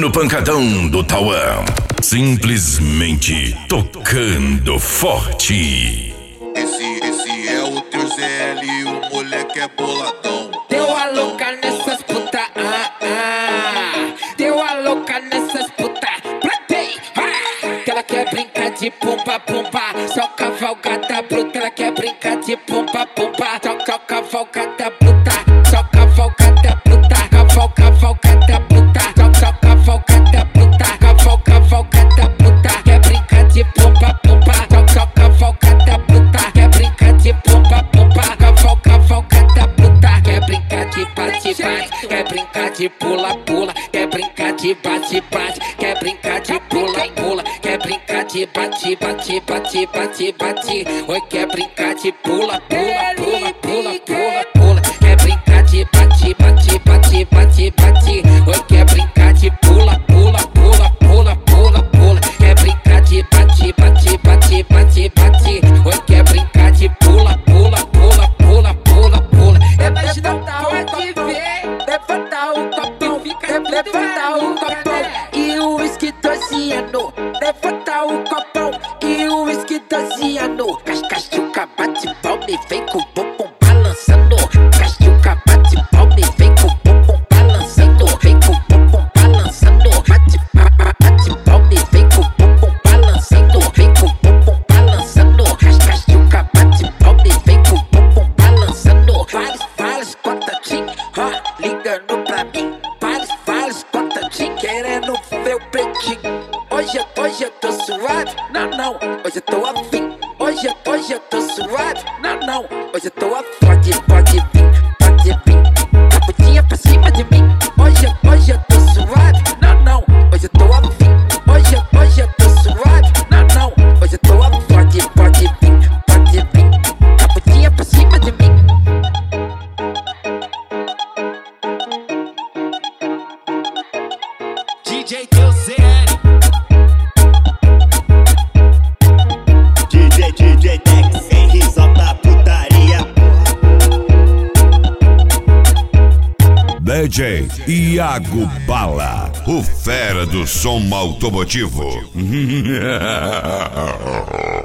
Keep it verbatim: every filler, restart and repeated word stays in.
no pancadão do Tauã. Simplesmente tocando forte. Esse, esse é o teu Zé L, o moleque é boladão. Deu a louca nessas puta, ah, ah. Deu a louca nessas puta, platei, ah. Que ela quer brincar de pumba, pumba. Só cavalgada bruta, ela quer brincar de pumba, pumba. Só, só cavalgada bruta, só cavalgada bruta. Caval, cavalgada bruta, só, só cavalgada bruta. Caval, cavalgada bruta, quer brincar de pumba, pumba. Só, só cavalgada bruta, quer brincar de pumba, pumba. Caval, cavalgada bruta, quer brincar de bate, bate. Quer brincar de pula, pula. Quer brincar de bate, bate. Quer brincar de pula, pula. Quer brincar de bate, bate, bate, bate, bate. Oi, quer brincar de pula, pula, pula, pula, pula, pula. Quer brincar de bate, bate, bate, bate, bate. Oi, quer brincar de pula, pula, pula, pula, pula, pula. Quer brincar de bate, bate, bate, bate, bate. Oi, quer brincar de pula, pula, pula, pula, pula, pula. É mais não pode ver. Levanta o copão, levanta o copão e o uísque doziano. Levanta o copão e o uísque doziano. Cascachuca bate palma e vem com o bumbum balançando. Cascachuca bate palma e vem com o bumbum balançando. Vem com o bumbum balançando. Bate, bate palma e vem com o bumbum balançando. Vem com o bumbum balançando. Cascachuca bate palma e vem com o bumbum balançando. Vários, vários contatinhos, ó, ligando pra mim. Vários, vários contatinhos querendo ver o pretinho. Hoje, hoje eu tô suave, não, não, hoje eu tô afim. Hoje, hoje eu tô suave, não, não, hoje eu tô afim. Pode, pode vir, pode vir, caputinha pra cima de mim. Hoje, hoje eu tô suave, não, não, hoje eu tô afim. Hoje, hoje eu tô suave, não, não, hoje eu tô afim. Pode, pode vir, pode vir, caputinha pra cima de mim. D J teu Zé L. D J, D J Dex, Henry, solta putaria. D J Iago Bala, o fera do som automotivo.